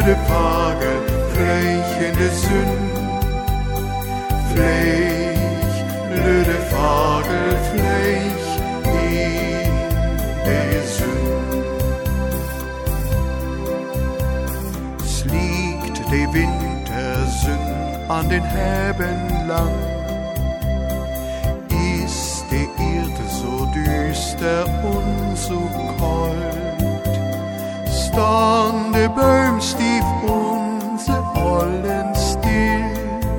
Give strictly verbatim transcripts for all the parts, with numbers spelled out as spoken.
lüde Fagel, flechende Sünn. Flech, lüde Fagel, flech in der Sünn. Es liegt die Wintersünn an den Heben lang. Ist die Erde so düster und so kalt, stand der Bäum stief unser allen still,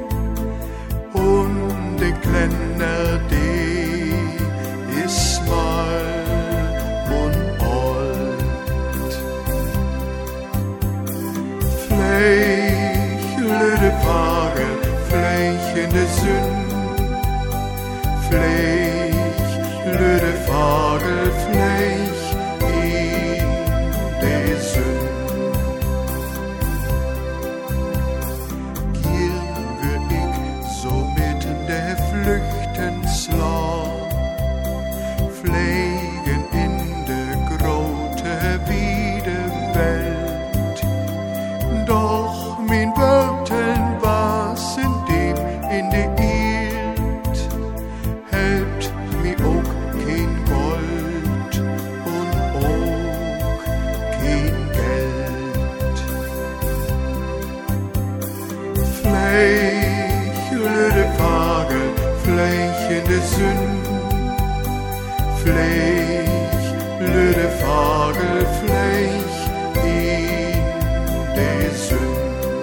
und der Klenner, der ist schmal und alt. Flech, lüde Fagel, flechende Sünn. Flech, lüde Fagel, flech in der Sünn. Gern würd ich so mitten der Flüchten slan, pflegen in der grote wide Welt. Doch mein Wörteln wasen deep in der Erd, helpt mi ook kein Gold und ook kein Geld. Flech, lüde Fagel, flechende Sünn. Flech, lüde Fagel, flech in der Sünn.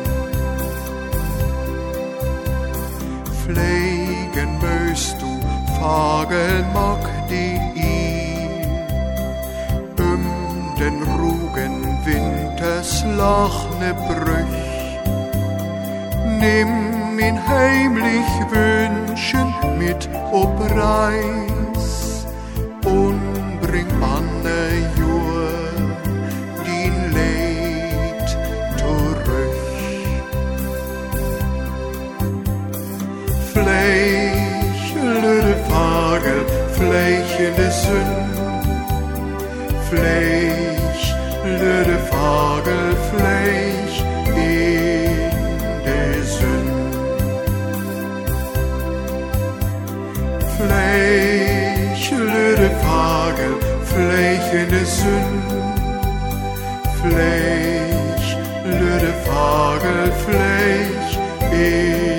Pflegen möchtest du, Fagel mag die ihn, um den rugen Winters lachne Brüch. Nimm ihn heimlich Wünschen mit ob Reis und bring Anne Jur din Leid zurück. Flech, lüde Fagel, flechende Sünn. Flech, lüde Fagel, flech in der Sünn. Flech, lüde Fagel, flechende Sünn. Flech, lüde Fagel, flech in